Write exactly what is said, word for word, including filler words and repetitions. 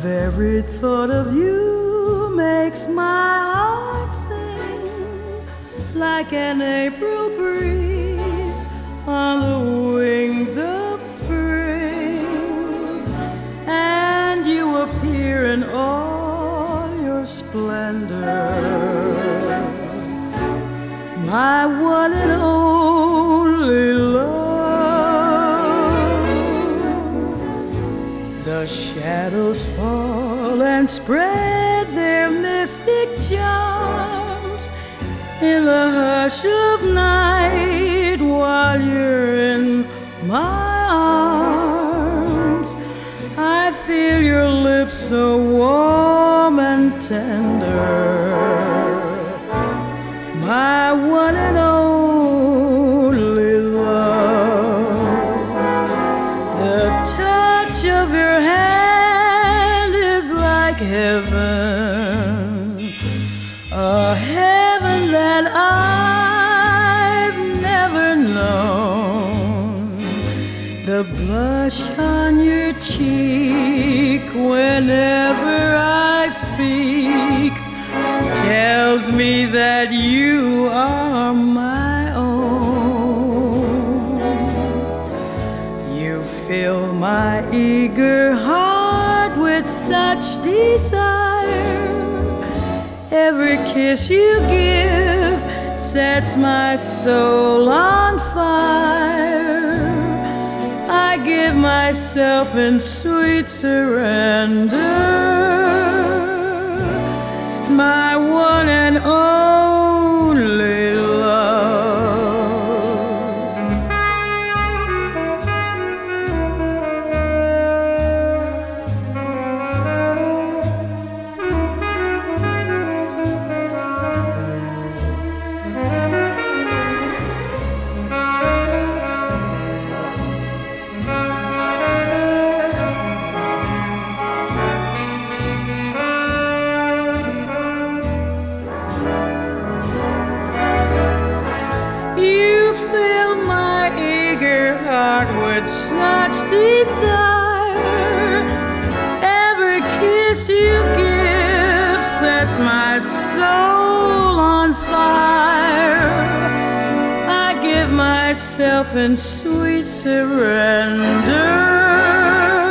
very thought of you makes my heart sing like an April breeze on the wings of spring, and you appear in all your splendor, my one and only love. The shadows fall and spread their mystic charms in the hush of night while you're in my arms. I feel your lips so warm and tender, my one and only love. The touch of your hand is like heaven, a heaven that I've never known. The blush on your cheek whenever I speak tells me that you are my own. You fill my eager heart with such desire. Every kiss you give sets my soul on fire. I give myself in sweet surrender, my one and only love. With such desire, every kiss you give sets my soul on fire. I give myself in sweet surrender,